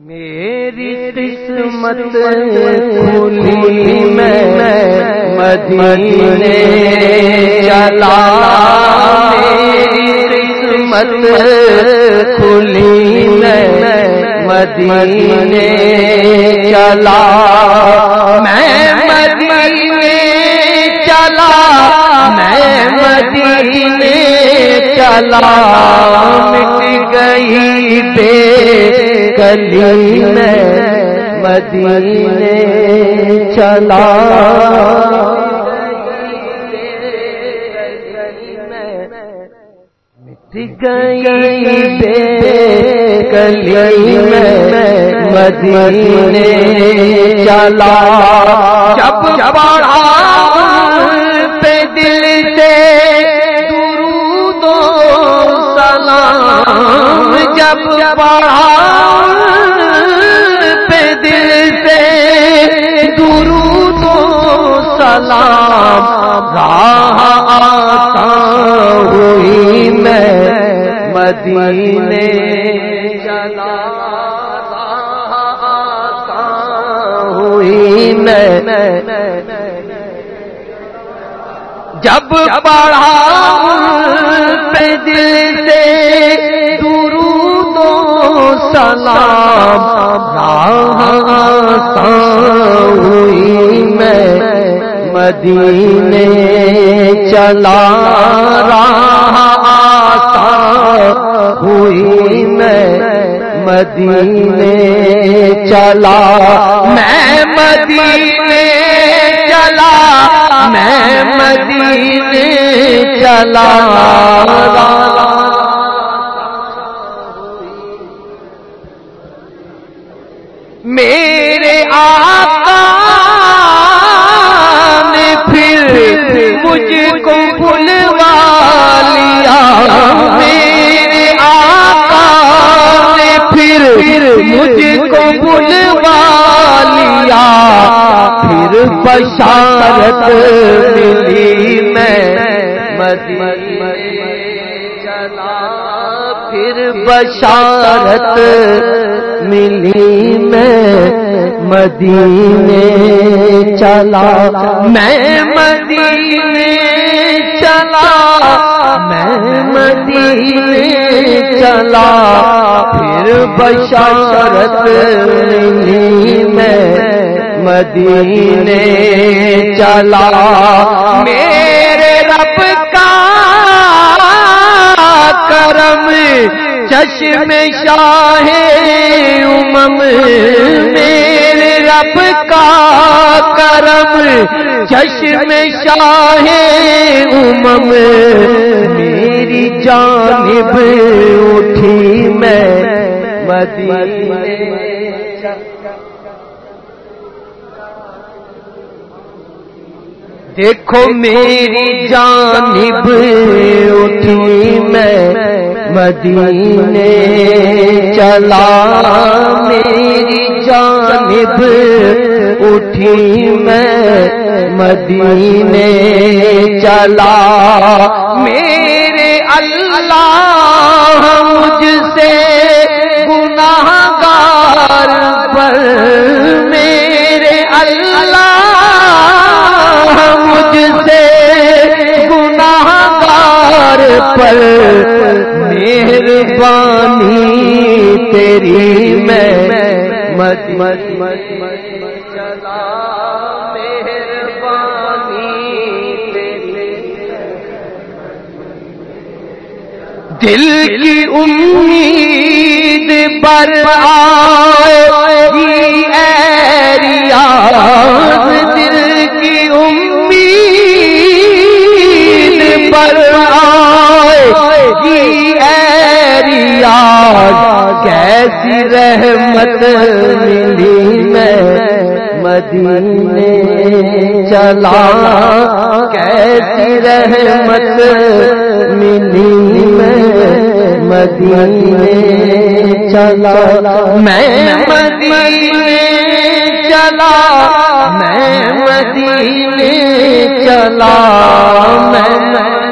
میری قسمت کھلی میں مدینے چلا، میری قسمت کھلی میں مدینے چلا، میں مدینے چلا، میں مدینے چلا، مٹ گئی بے کلی میں مدینے چلا، مٹ گئی بے کلی میں مدینے چلا، جب پڑھا پہ دل سے درود و سلام، جب پڑھا پہ دل سے درود و سلام، راہ آسان ہوئی میں مدینے چلا، راہ آسان ہوئی میں جب پڑھا پہ دل سے درود و سلام، راہ آسان ہوئی میں مدینے چلا، راہ آسان ہوئی میں مدینے چلا، میں مدینے چلا، میں مدینے چلا، میرے آقا نے پھر مجھ کو بلوا لیا، میرے آقا نے پھر مجھ کو بلوا لیا، پھر بشارت ملی میں مدینے چلا، پھر بشارت ملی میں مدینے چلا، میں مدینے چلا، میں مدینے چلا، پھر بشارت ملی میں مدینے چلا، میرے رب کا کرم چشم شاہ امم، میرے رب کا کرم چشم شاہ امم، میری جانب اٹھی میں مدینے دیکھو میری جانب اٹھی میں مدینے چلا، میری جانب اٹھی میں مدینے چلا، میرے اللہ مجھ سے گناہگار پر، میرے اللہ مجھ سے گناہگار پر، مہربانی تیری میں مدینے چلا، مہربانی تیری دل کی امید پر آئی اے ریاض، دل کی امید پر آئی اے ریاض، کیسی رحمت ملی میں مدینے چلا، کیسی رحمت ملی میں مدینے چلا، میں مدینے چلا، میں مدینے چلا، میں